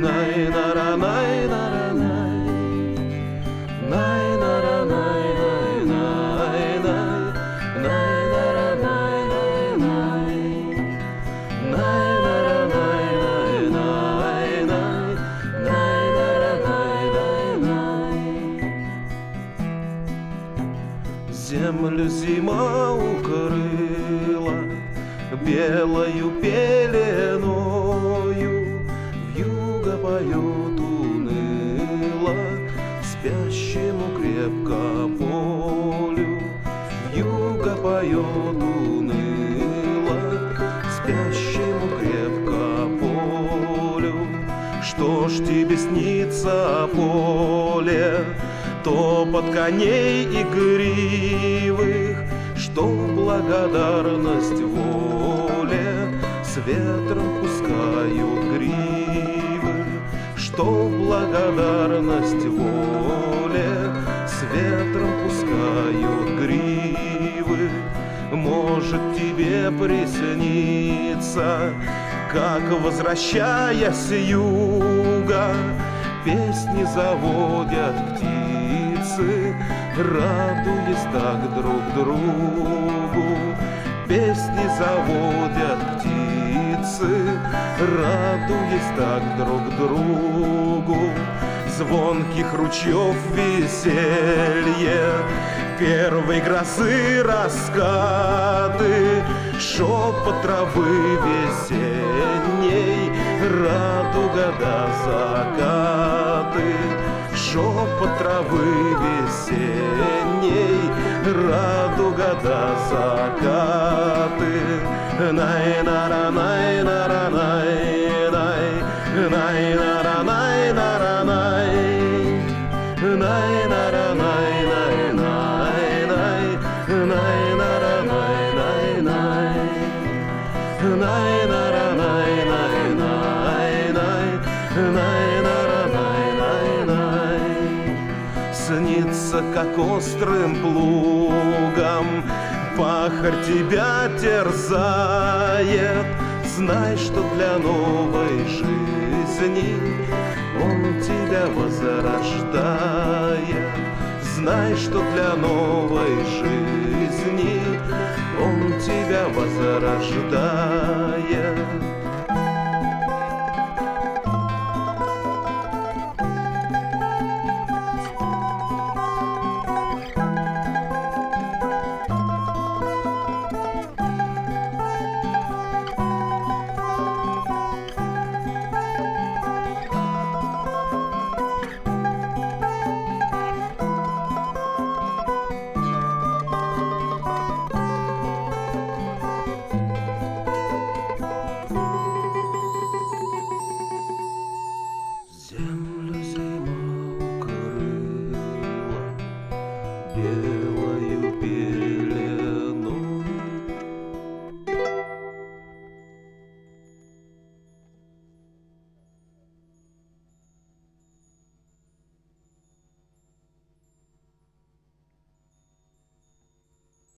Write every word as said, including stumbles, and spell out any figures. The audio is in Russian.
Землю зима укрыла белою пеленою, вьюга поет уныло спящему крепко полю. Вьюга поет уныло спящему крепко полю. Что ж тебе снится, поле? Топот коней игривых, что благодарность воле с ветром пускают гривы, что благодарность воле с ветром пускают гривы. Может тебе присниться, как, возвращаясь с юга, песни заводят птицы, радуясь так друг другу. Песни заводят птицы, радуясь так друг другу. Звонких ручьев веселье, первой грозы раскаты, шепот травы весенней, радуга до закаты. Шепот травы весенней, радуга до закаты. Най-на-ра-най-на-ра-най, най-на-ра-най-на-ра-най, най-на-ра-най-най-най, най-на-ра-най-най-най, най-на-ра-най-най-най. Снится, как острым плугом пахарь тебя терзает. Знай, что для новой жизни он тебя возрождает. Знай, что для новой жизни он тебя возрождает. Землю зима укрыла.